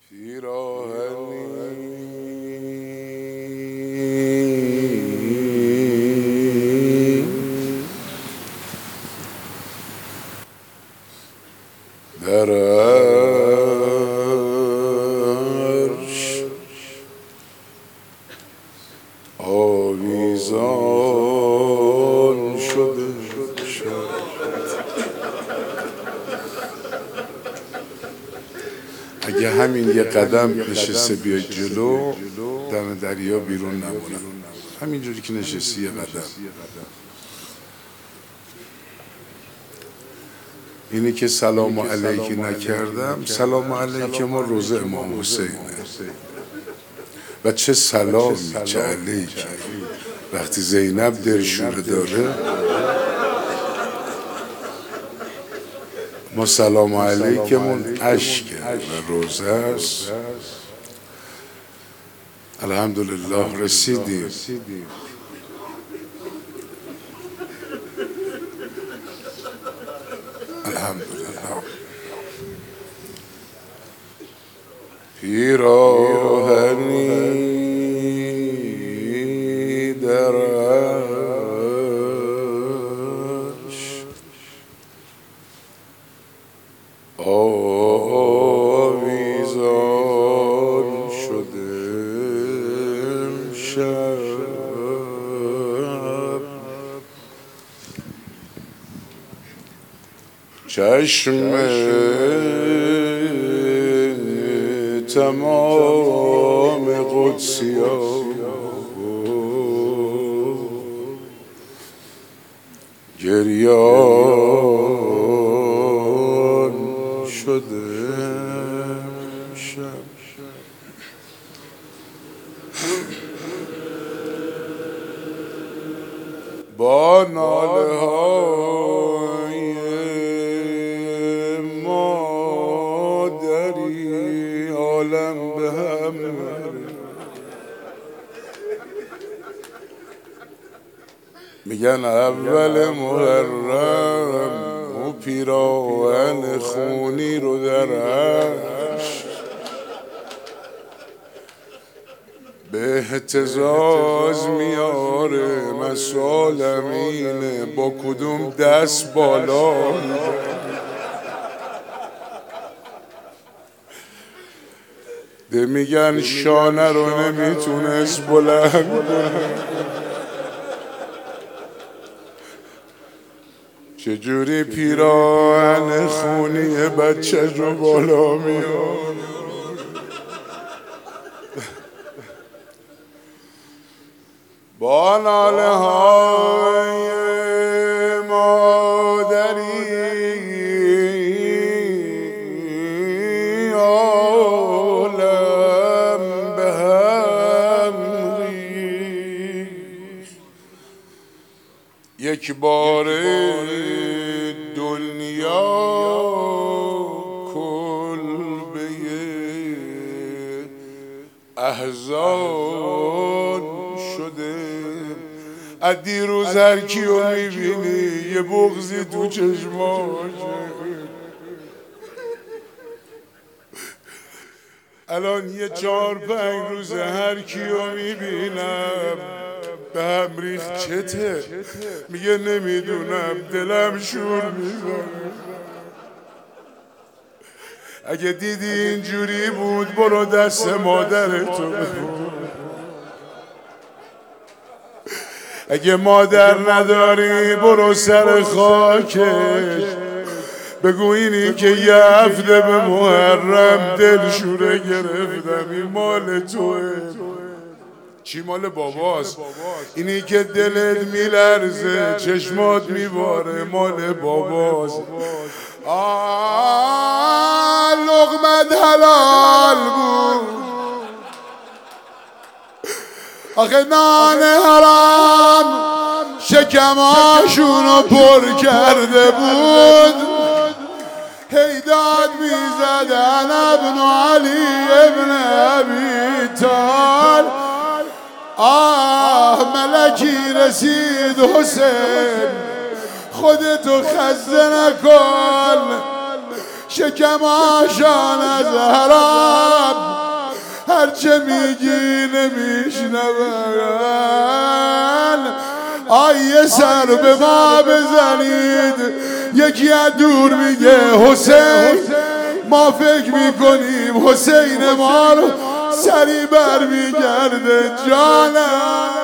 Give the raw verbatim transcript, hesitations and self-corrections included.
پیراهنی در عرش آویزان شده اگه همین یه قدم نشسته بیای جلو دم دریا بیرون نمونه، همینجوری که نشستی یه قدم. اینی که سلام علیکی نکردم، سلام علیکی ما روزه امام حسینه و چه سلامی چه علیکی. وقتی زینب دلشوره داره ما سلام علیکمون اشکه و روزه است. الحمدلله رسیدیم. الحمدلله. پیراهنی در عرش آویزان شده امشب، چشم تمام قدسیان گریان شده امشب. با ناله های مادری عالم به هم میگن اول محرم و پیراهن خونی رو در عرش به اهتزاز میاره. مسالم اینه با کدوم دست بالا ده میگن شانه رو نمیتونست بلند چجوری پیراهن خونی بچه رو بالا میاد. با ناله های مادری عالم به هم ریخت. یک بار دنیا کلبه احزان شده. از دیروز هر کیو میبینی یه بغضی تو چشماشه. الان یه چهار پنج روزه هر کیو میبینم به هم ریخت. چته؟ میگه نمیدونم دلم شور میزنه. اگه دیدی اینجوری بود برو دست مادرتو بخور. اگه مادر نداری برو سر خاکش بگو اینی که یه هفته به محرم دلشوره گرفتم این مال توه. چی مال باباست؟ اینی که دلت میلرزه چشمات میباره مال باباست. آه لقمت حلال بود آخه نان حرام شکماشونو پر کرده بود. هیداد میزدن ابن علی ابن ابی طالب. آه ملکی رسید حسین خودتو خزه نکن. شکم آشان از حرام هرچه میگی نمیشنون. آیه سر به ما بزنید، یکی از دور میگه حسین، ما فکر میکنیم حسین ما رو سری بر میگرده جانم.